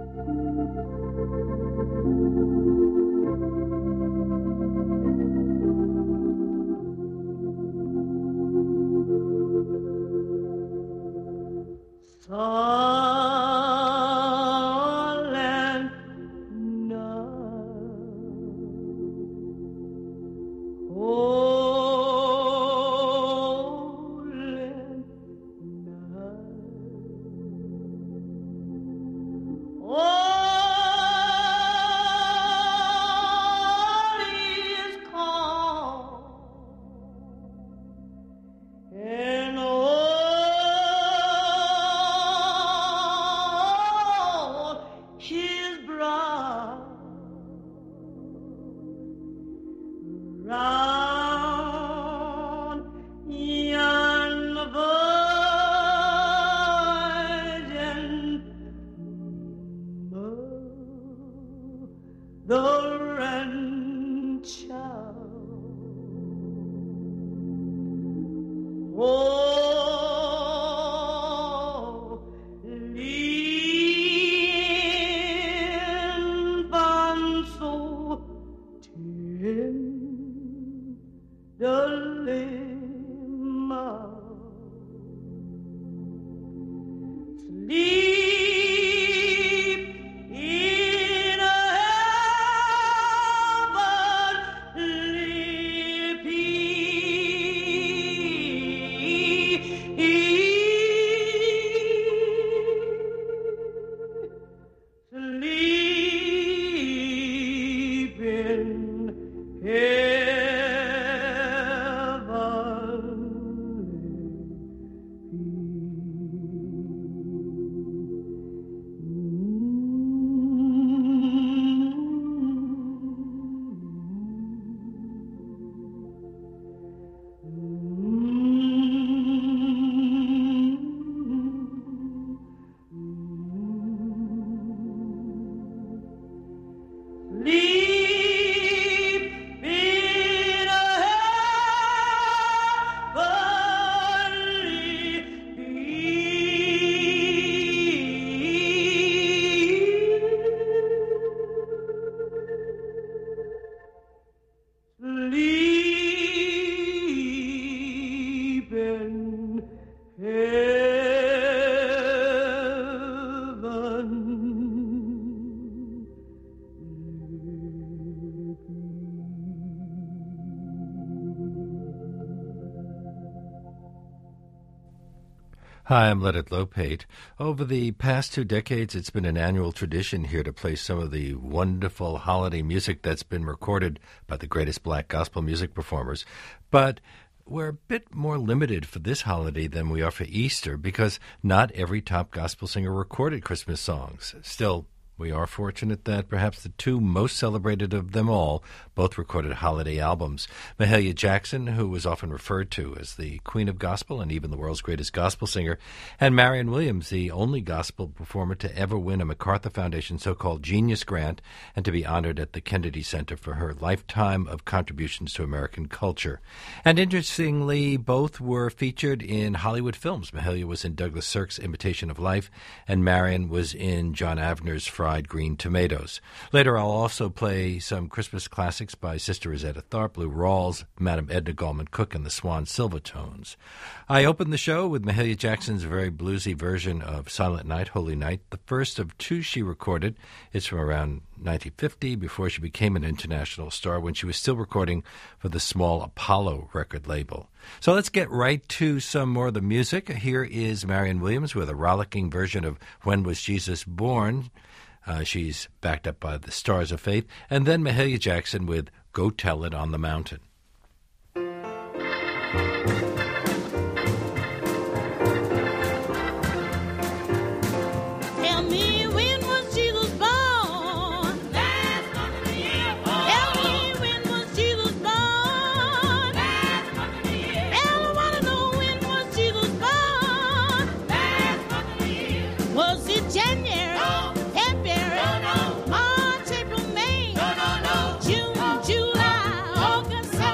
Hi, I'm Leonard Lopate. Over the past 2 decades, it's been an annual tradition here to play some of the wonderful holiday music that's been recorded by the greatest black gospel music performers. But we're a bit more limited for this holiday than we are for Easter because not every top gospel singer recorded Christmas songs. Still, we are fortunate that perhaps the 2 most celebrated of them all both recorded holiday albums. Mahalia Jackson, who was often referred to as the Queen of Gospel and even the world's greatest gospel singer, and Marianne Williams, the only gospel performer to ever win a MacArthur Foundation so-called Genius Grant and to be honored at the Kennedy Center for her lifetime of contributions to American culture. And interestingly, both were featured in Hollywood films. Mahalia was in Douglas Sirk's Imitation of Life, and Marianne was in John Avner's Fried Green Tomatoes. Later, I'll also play some Christmas classics by Sister Rosetta Tharpe, Lou Rawls, Madame Edna Goldman Cook, and the Swan Silvertones. I opened the show with Mahalia Jackson's very bluesy version of Silent Night, Holy Night, the first of 2 she recorded. It's from around 1950, before she became an international star, when she was still recording for the small Apollo record label. So let's get right to some more of the music. Here is Marianne Williams with a rollicking version of When Was Jesus Born? She's backed up by the Stars of Faith. And then Mahalia Jackson with Go Tell It on the Mountain. June, July, August,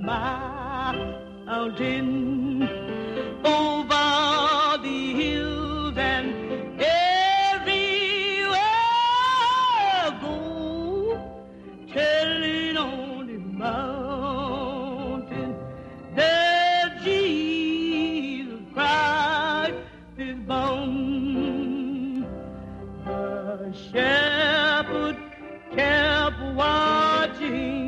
mountain, over the hills and everywhere I go, telling on the mountain that Jesus Christ is born. The shepherd kept watching.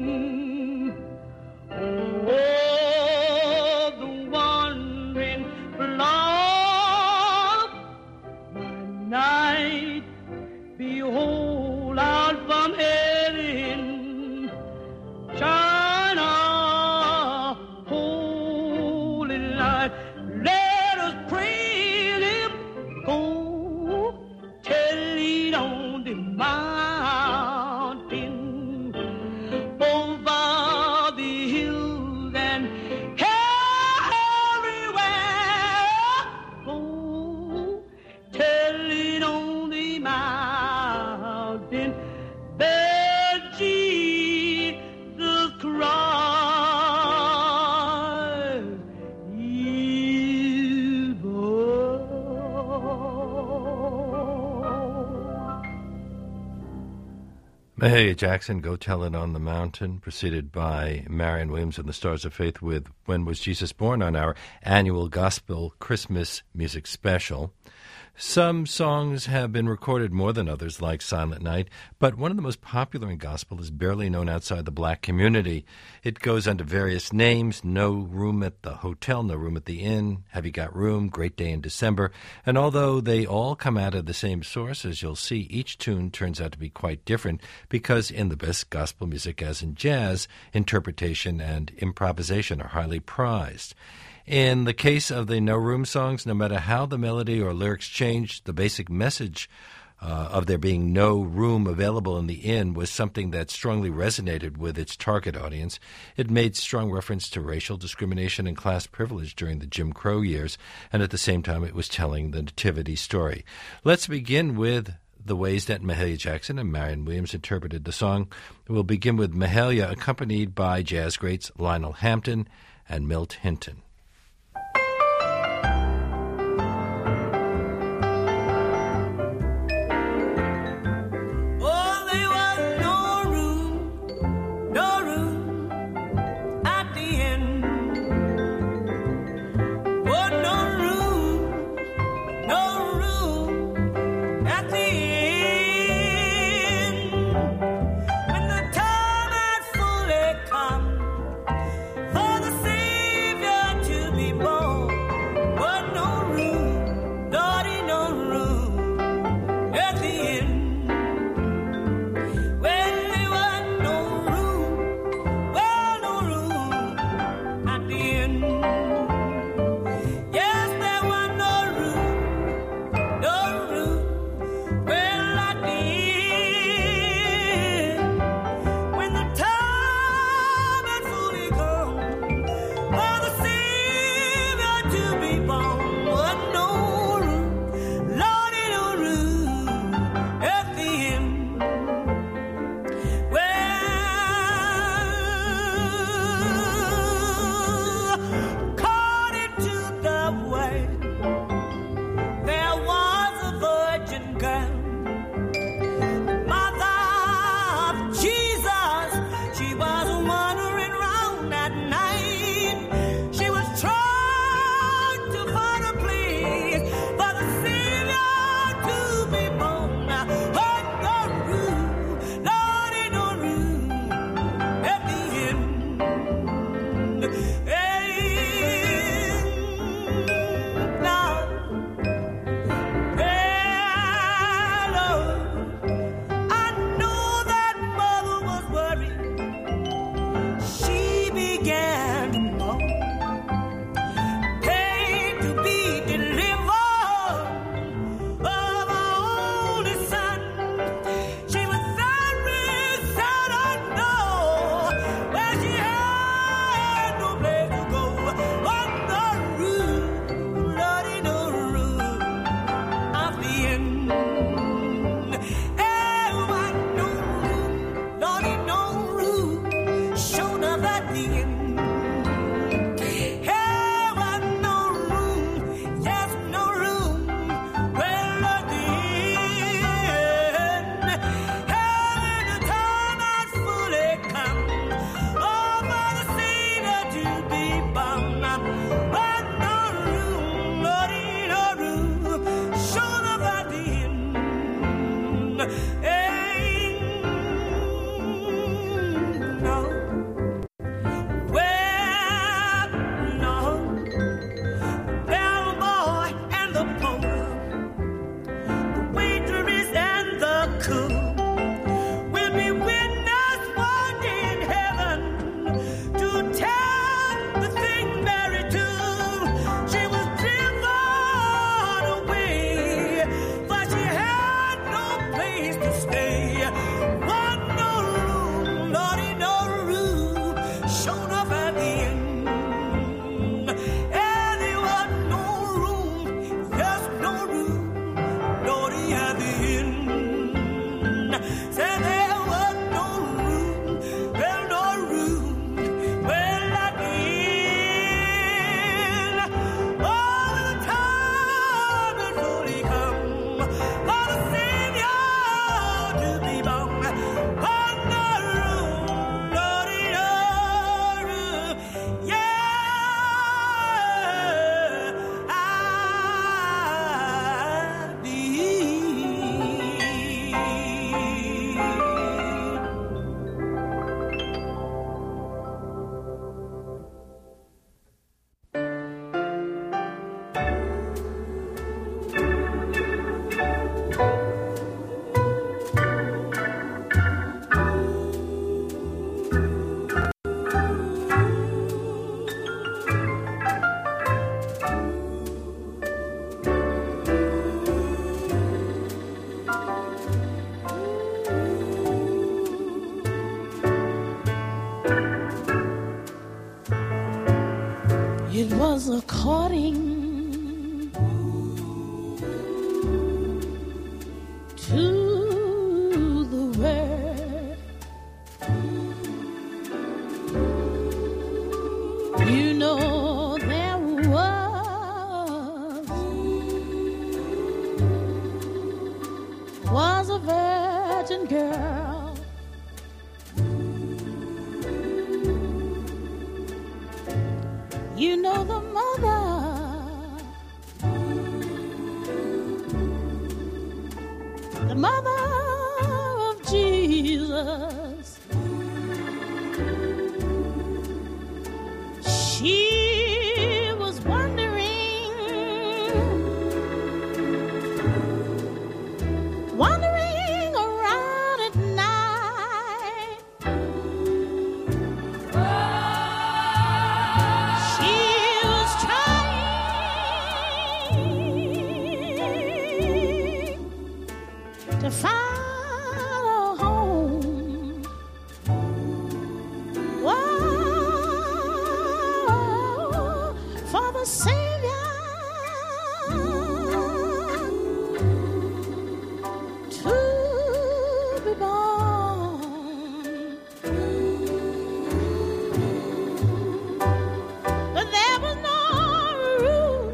Oh, the wandering flock by night, behold, out from heaven, shine a holy light. Let us praise Him, go tell it on the mountain, over the hills and everywhere. Go tell it on the mountain that Jesus Christ is born. Mahalia Jackson, Go Tell It on the Mountain, preceded by Marion Williams and the Stars of Faith with When Was Jesus Born on our annual Gospel Christmas Music Special. Some songs have been recorded more than others, like Silent Night, but one of the most popular in gospel is barely known outside the black community. It goes under various names: No Room at the Hotel, No Room at the Inn, Have You Got Room, Great Day in December. And although they all come out of the same source, as you'll see, each tune turns out to be quite different, because in the best gospel music, as in jazz, interpretation and improvisation are highly prized. In the case of the No Room songs, no matter how the melody or lyrics changed, the basic message of there being no room available in the inn was something that strongly resonated with its target audience. It made strong reference to racial discrimination and class privilege during the Jim Crow years, and at the same time it was telling the nativity story. Let's begin with the ways that Mahalia Jackson and Marion Williams interpreted the song. We'll begin with Mahalia, accompanied by jazz greats Lionel Hampton and Milt Hinton. Shown up at the end. It was according to the word. You know there was a virgin girl. You know the mother of Jesus. She was wandering around at night. She was trying to find a home. Whoa, for the Savior to be born. But there was no room.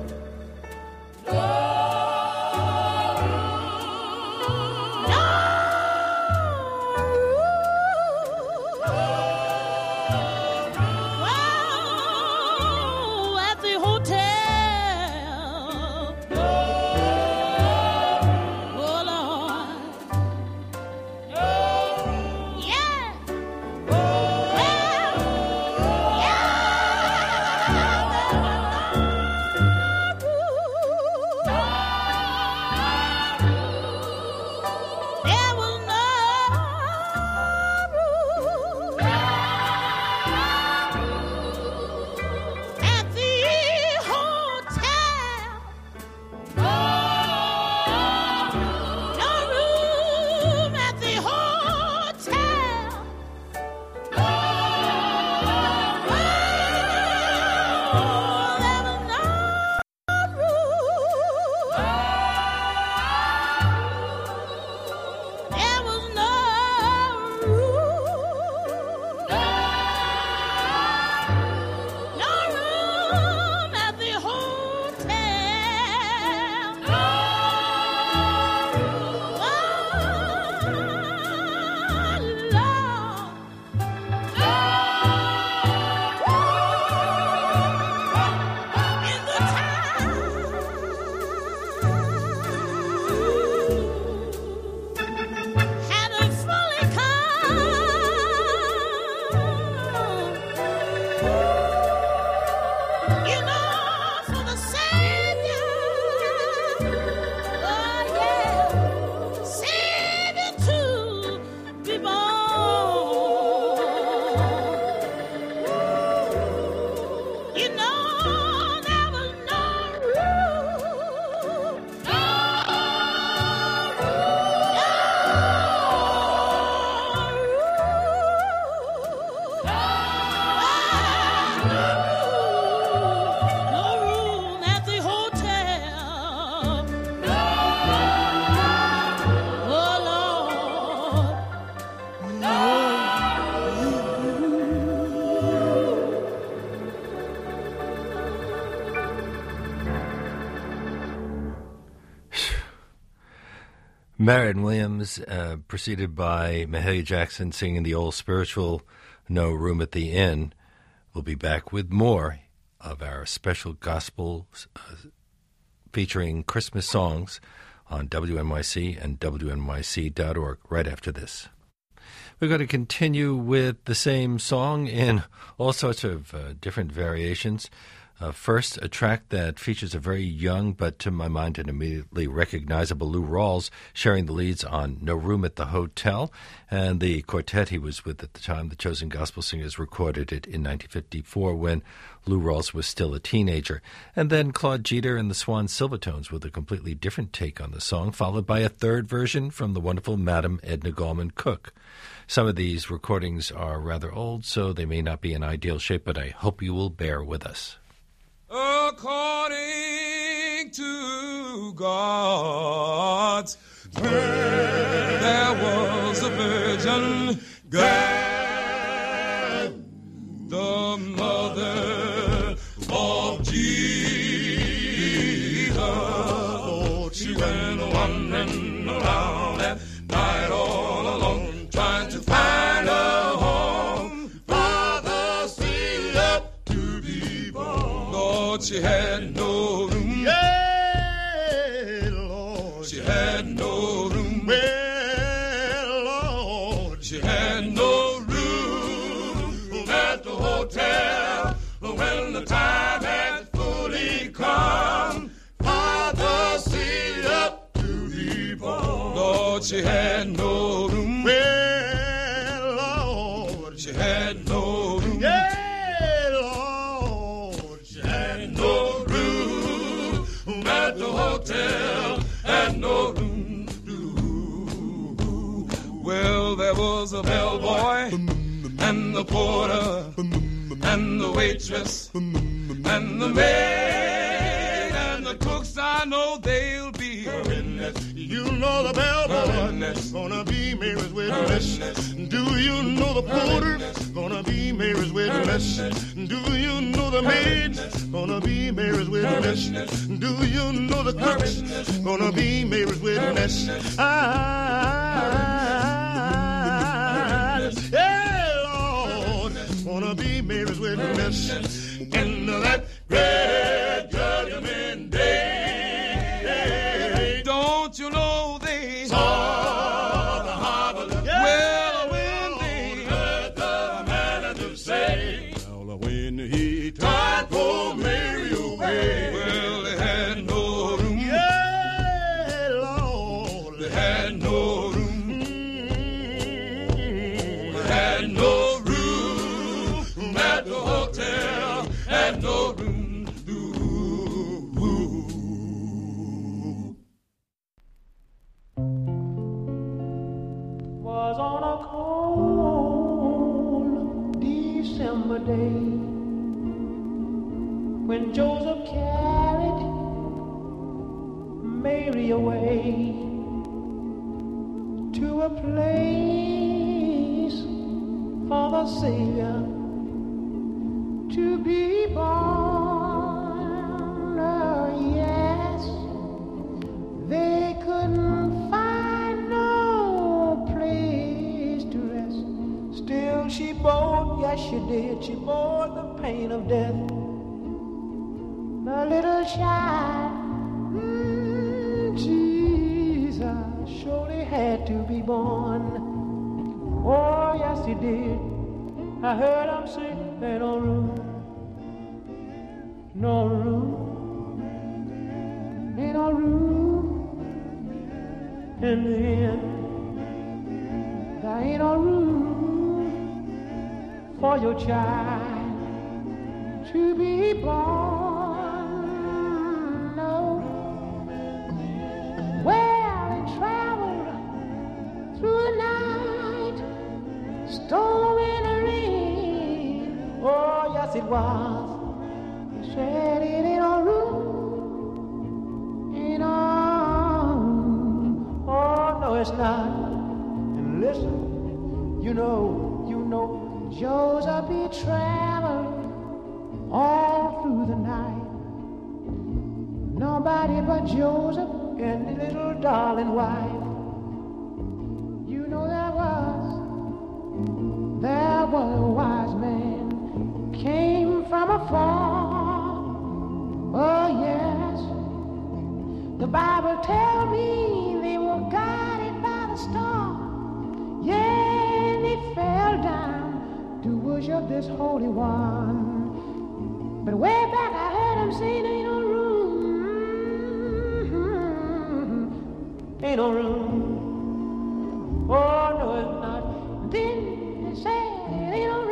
Marion Williams, preceded by Mahalia Jackson singing the old spiritual No Room at the Inn. We'll be back with more of our special gospel featuring Christmas songs on WNYC and WNYC.org right after this. We're going to continue with the same song in all sorts of different variations. First, a track that features a very young, but to my mind an immediately recognizable Lou Rawls, sharing the leads on No Room at the Hotel, and the quartet he was with at the time, the Chosen Gospel Singers, recorded it in 1954 when Lou Rawls was still a teenager. And then Claude Jeter and the Swan Silvertones with a completely different take on the song, followed by a third version from the wonderful Madam Edna Gorman Cook. Some of these recordings are rather old, so they may not be in ideal shape, but I hope you will bear with us. according to God's word. There was a virgin girl, the mother of Jesus. Oh, she went wandering around at night all alone, trying to find a home. Father stayed up to be born. Lord, she had no room. Yeah, Lord, she had no room. Well, Lord, she had no room at the hotel. When the time had fully come, Father stayed up to be born. Lord, she had no room. Well, Lord, she had no room. Yeah, Lord, she had no room at the hotel. Had no room. Well, there was a bellboy and the porter and the waitress and the maid and the cooks. I know they'll be a witness. You know the bellboy gonna be Mary's witness. Do you know the porter gonna be Mary's witness? Do you know the maid gonna be Mary's witness? Do you know the cooks gonna be Mary's witness? Gonna be Mary's witness in that great judgment day. Don't you know they saw the harvest? Yeah. Well, when they heard the man to say, well, when he tried for Mary away, well, they had no room. Yeah, Lord, they had no room. They had no at the hotel, had no room. Was on a cold December day when Joseph carried Mary away to a place for the Savior to be born. Oh, yes, they couldn't find no place to rest. Still she bore, yes she did, she bore the pain of death. The little child, Jesus, surely had to be born. Oh, yes he did. I heard him say, ain't no room, no room, ain't no room in the inn. There ain't no room for your child to be born. No. Well, he traveled through the night, storm and rain. Oh, yes, it was. He said it ain't no room, ain't no room. Oh, no, it's not. And listen, you know, Joseph, he traveled all through the night. Nobody but Joseph and the little darling wife. You know there was a wise man came from afar. Oh yes, the Bible tells me they were guided by the star. Yeah, they fell down to worship this Holy One. But way back I heard him say, ain't no room, ain't no room. Oh no, it's not. Then they said, ain't no room.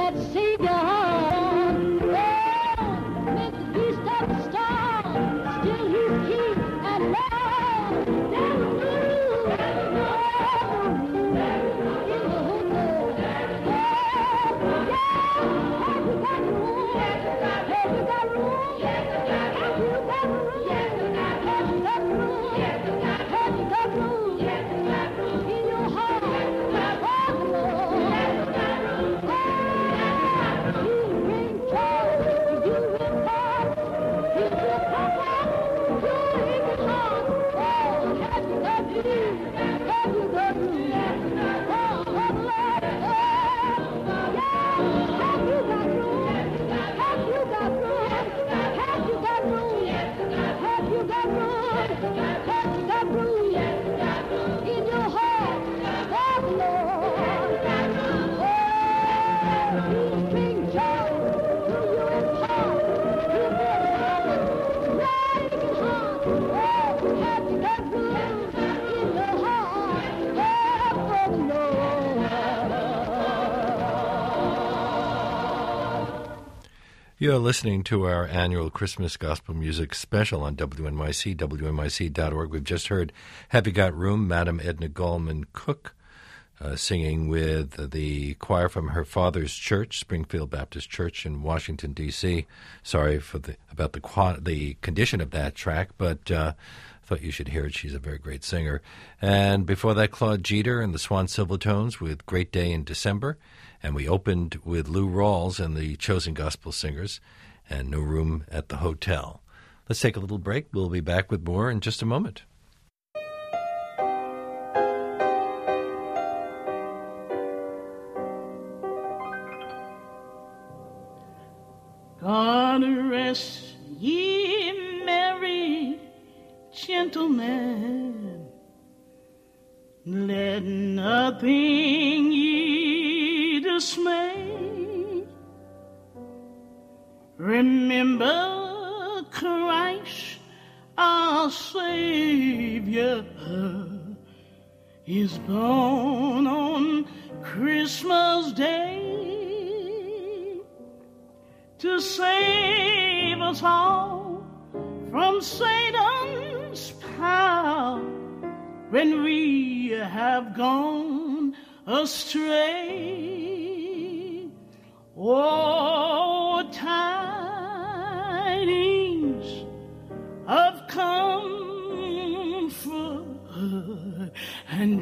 that Savior on. Oh, make the beast of the star, still He's King and Lord. There's You're listening to our annual Christmas Gospel Music Special on WNYC, WNYC.org. We've just heard Have You Got Room, Madam Edna Goldman Cook, singing with the choir from her father's church, Springfield Baptist Church in Washington, D.C. Sorry for about the condition of that track, but thought you should hear it. She's a very great singer. And before that, Claude Jeter and the Swan Silvertones with Great Day in December. And we opened with Lou Rawls and the Chosen Gospel Singers and No Room at the Hotel. Let's take a little break. We'll be back with more in just a moment. God rest ye merry gentlemen, let nothing ye dismay. Remember Christ our Savior is born on Christmas Day to save us all from Satan's power when we have gone astray. Oh, tidings of comfort and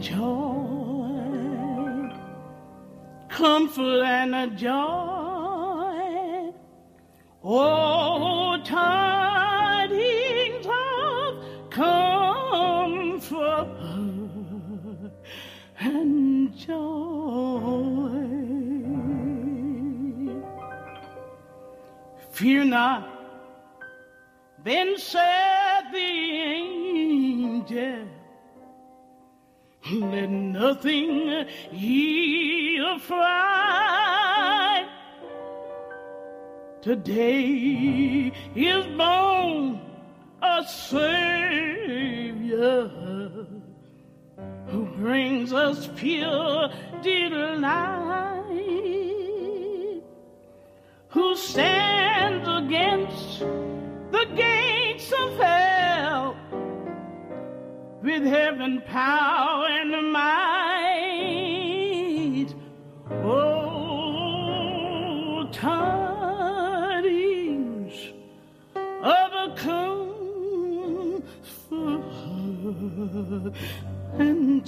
joy, comfort and joy. Oh, tidings of comfort and joy. Fear not, then said the angel, let nothing ye affright. Today is born a Savior who brings us pure delight, who stands against the gates of hell with heaven, power, and might. Oh, tidings of a comfort and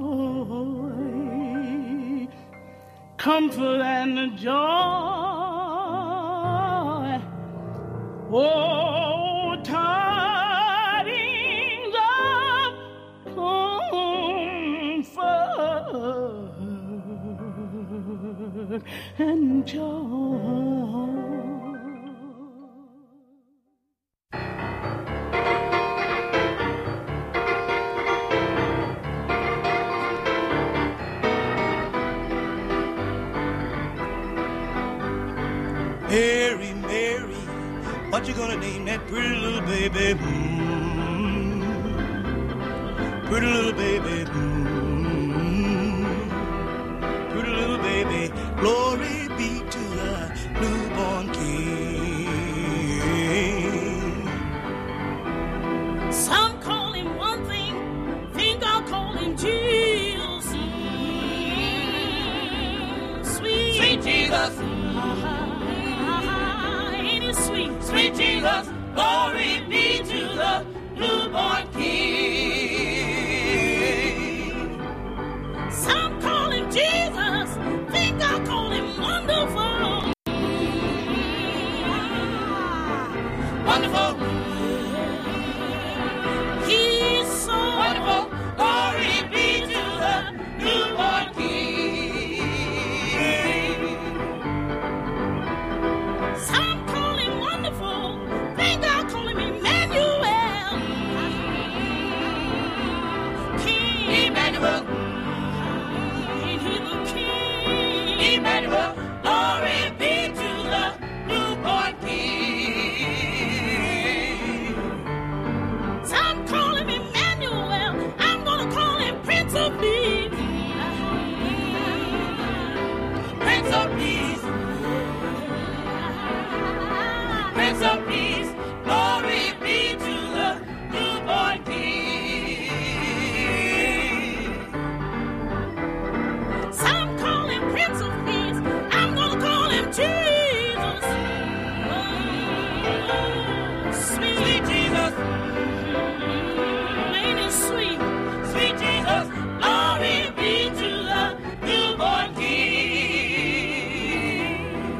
joy, comfort and joy. Oh, tidings of comfort and joy. Mary, Mary, what you gonna name that pretty little baby? Pretty little baby. Pretty little baby. Glory be to Sweet Jesus, glory be to the newborn King. Some call him Jesus, think I call him wonderful. Wonderful. He's so wonderful. Glory be to the newborn King. Some call him wonderful. Think I call him Emmanuel. King Emmanuel. Ain't he the King? Emmanuel. Glory be to the newborn King. Some call him Emmanuel. I'm gonna call him Prince of Peace. Prince of Peace. Prince of Peace. Glory be to the newborn King. Some call him Prince of Peace. I'm gonna call him Jesus. Sweet Jesus. Ain't it sweet? Sweet Jesus. Glory be to the newborn King.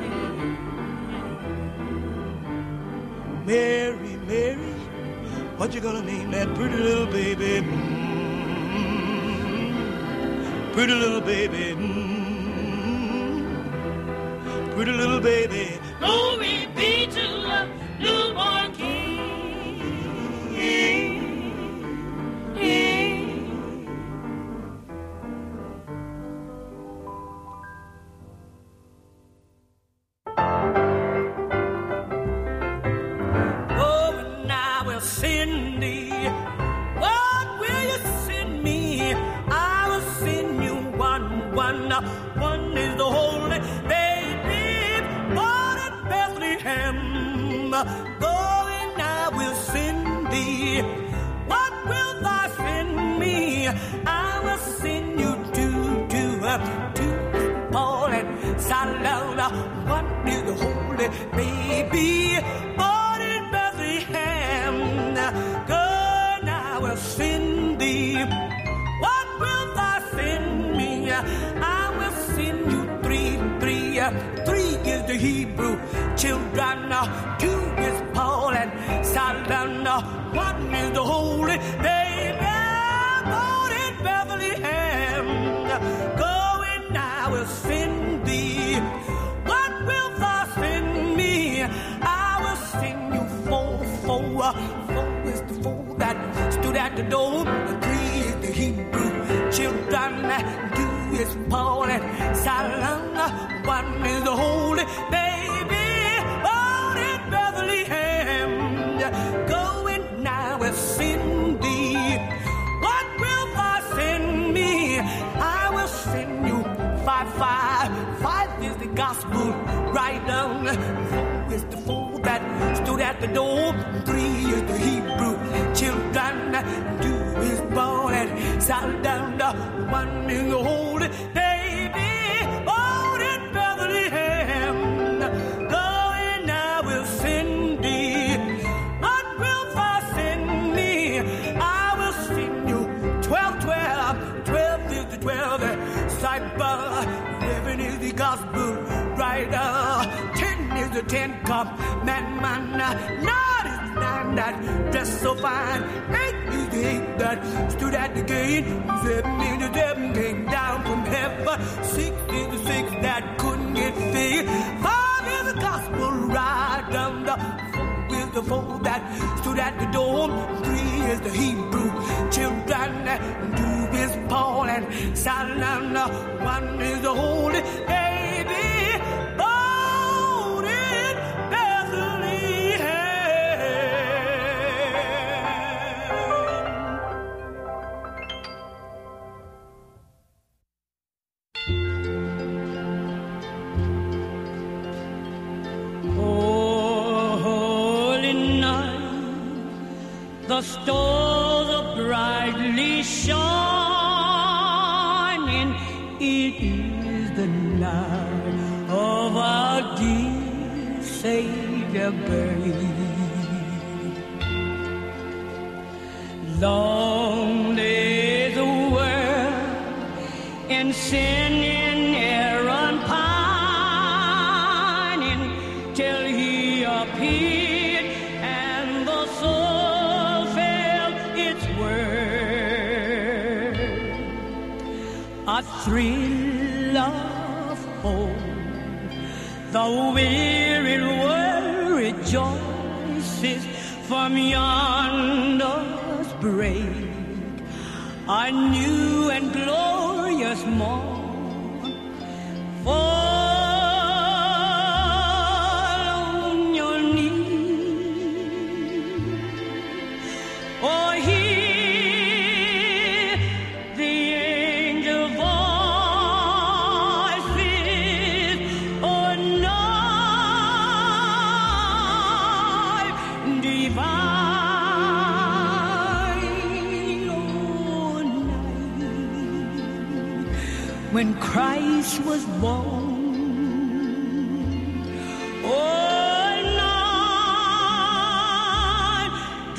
Mary, Mary, what you gonna name that pretty little baby? Pretty little baby. Pretty little baby. Glory be to the newborn King. Oh, and I will send thee. What will you send me? I will send you one. One is the holy baby born in Bethlehem. Going, I will send thee. What will thou send me? I will send you to Paul and Silas. What is the holy baby born in Bethlehem? Good, I will send thee. What will thou send me? I will send you three. Three is the Hebrew children. Two is Paul and Silas. One is the holy baby born in Bethlehem. Going, I will send thee. What will thou send me? I will send you four. Four is the four that stood at the door. Three is the Hebrew children. Two is Paul and Silas. One is the holy baby born in Bethlehem. Going, I will send thee. What will thou send me? I will send you five. Five is the gospel right down. Four is the four that stood at the door. Three is the Hebrew children. Two is Paul and Silas. One is the holy baby born in Bethlehem. Going, I will send thee. What will thou send me? I will send you 12. 12 is the 12 disciple. 11 is the gospel writer. 10 is the 10 commandment. 9 is the 9 that dressed so fine. 8 is the 8 that stood at the gate. 7 is the 7 came down from heaven. 6 is the 6 that couldn't get fed. 5 is the gospel writer. 4 is the 4 that stood at the door. 3 is the Hebrew children. 2 is Paul and Silas. 1 is the holy baby born in Bethlehem. Holy night, the stars are brightly shining. It is the night of our dear Savior buried. Long lay the world in sin in error and pining till he appeared and the soul felt its word. A thrill of hope, the weary world rejoices from yonder's break. A new and glorious morn, fall on your knees, or hear the angel voices, or night divine, oh night when Christ was born. Oh night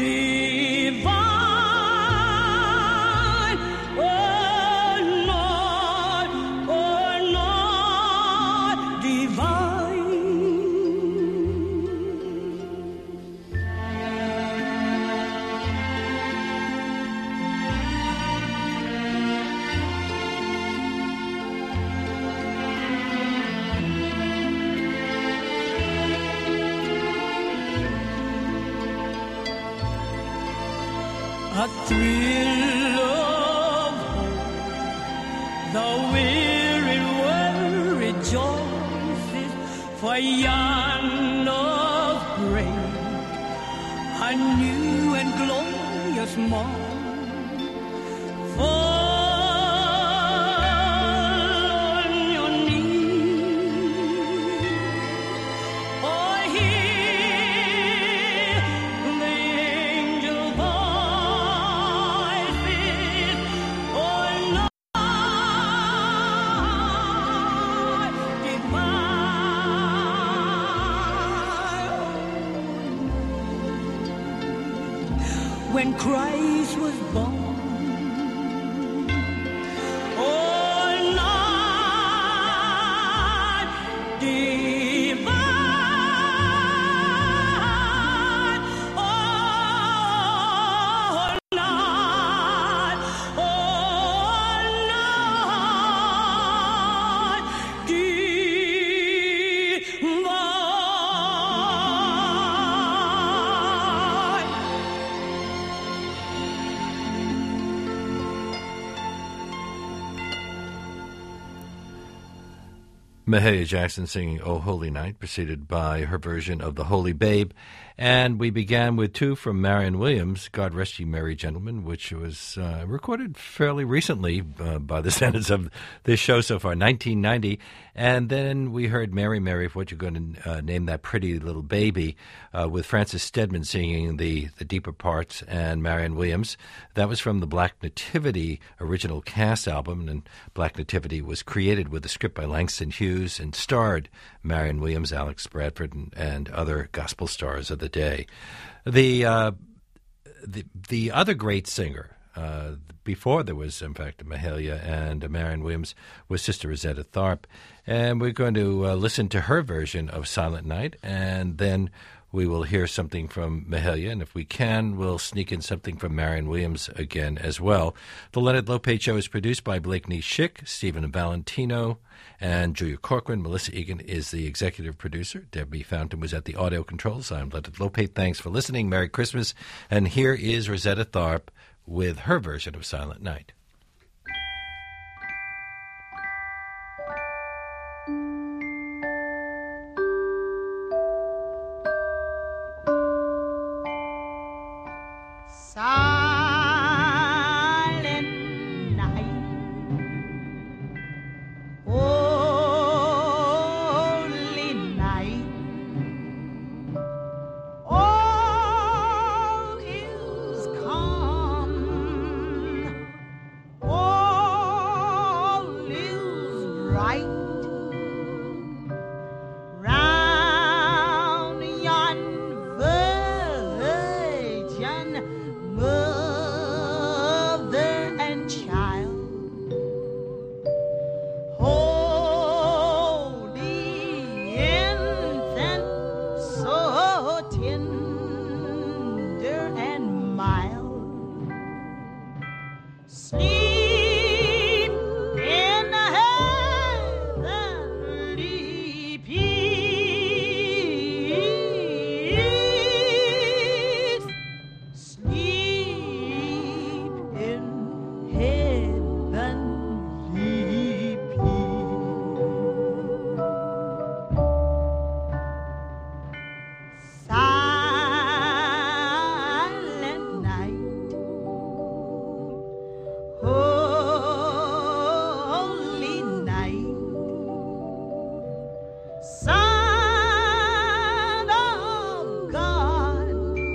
divine, oh night divine. A thrill of hope, the weary world rejoices, for yonder's break, a new and glorious morn. Fall on your knees, or hear the angel voices, or night divine. When Christ was born. Oh, night divine. Oh, night Mahalia Jackson singing "O Holy Night," preceded by her version of "The Holy Babe." And we began with two from Marion Williams, "God Rest Ye Merry Gentlemen," which was recorded fairly recently by the standards of this show so far, 1990. And then we heard "Mary, Mary, What You Going to Name That Pretty Little Baby," with Francis Stedman singing the deeper parts, and Marion Williams. That was from the Black Nativity original cast album, and Black Nativity was created with a script by Langston Hughes and starred Marion Williams, Alex Bradford, and other gospel stars of the day. The other great singer, before there was, in fact, Mahalia and Marion Williams, was Sister Rosetta Tharpe. And we're going to listen to her version of Silent Night, and then we will hear something from Mahalia, and if we can, we'll sneak in something from Marion Williams again as well. The Leonard Lopate Show is produced by Blakeney Schick, Stephen Valentino, and Julia Corcoran. Melissa Egan is the executive producer. Debbie Fountain was at the audio controls. I'm Leonard Lopate. Thanks for listening. Merry Christmas. And here is Rosetta Tharpe with her version of Silent Night. Silent night, holy night, all is calm. tender and mild. Sleep in the heavenly peace. Sleep in heavenly peace. Silent night, holy night, Son of God,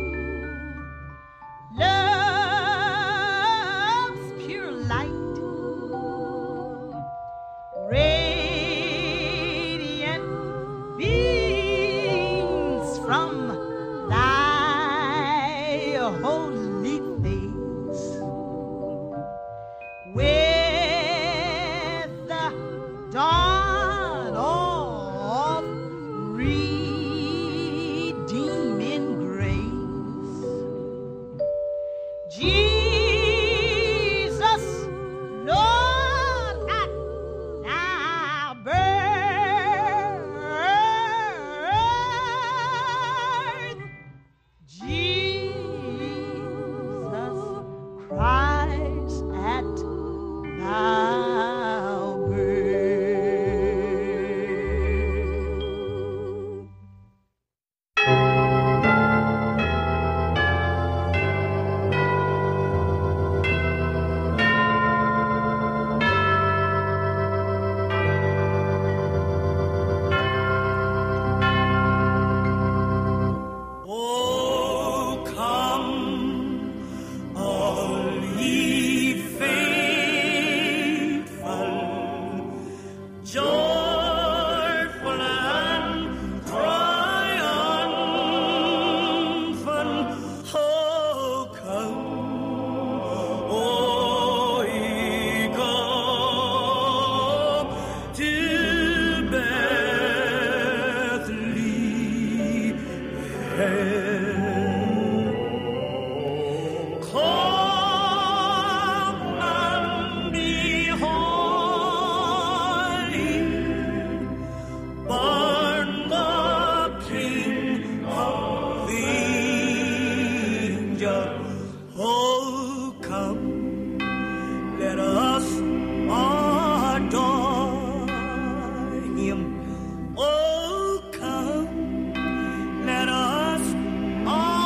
love's pure light, radiant beams from thy holy face, with the dawn of redeeming grace. Jesus, Lord, at thy birth. Jesus Christ at thy Oh, come, all ye faithful, joyful and triumphant. Oh, come, oh, ye go to Bethlehem. Come and behold, born the King of angels. Oh, come, let us adore him. Oh, come, let us adore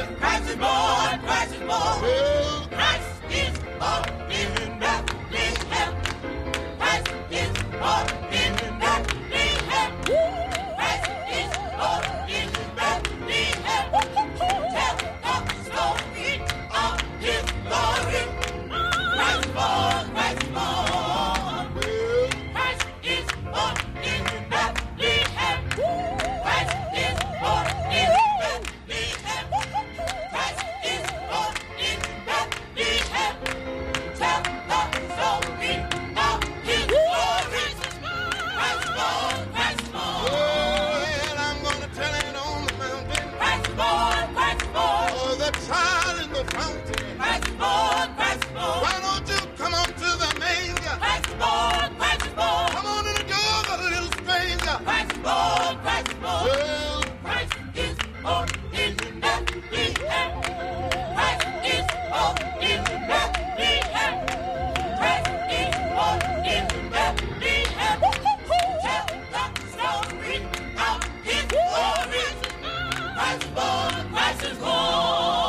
Christ is born, Christ is born. Well, Christ is born in Bethlehem. Christ is born in Bethlehem. Christ is born in Bethlehem. Tell the story of his glory. Christ is born, Christ is born. Well, Christ is born in Bethlehem. Christ is born in Bethlehem. Christ is born in Bethlehem. Tell the story of his glory. Christ is born, Christ is born. Well, I'm gonna tell it on the mountain. Christ is born, Christ is born. Oh, the child in the fountain. Christ is born, Christ is born. Why don't you come on to the manger? Christ is born, Christ is born. Come on in the door, the little stranger. Christ is born, Christ is born. Well, Christ is born in Bethlehem. Christ is born in Bethlehem. Christ is born in Bethlehem. Tell the story of his glory. Christ is born, Christ is born.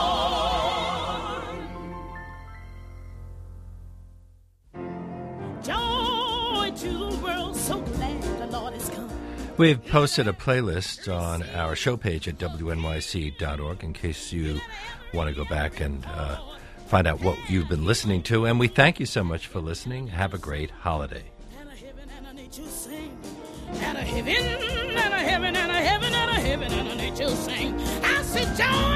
Joy to the world, so glad the Lord is come. We've posted a playlist on our show page at wnyc.org in case you want to go back and find out what you've been listening to. And we thank you so much for listening. Have a great holiday. And a heaven and a nature sing. And a heaven and a heaven and a heaven and a heaven and a nature sing. I said, joy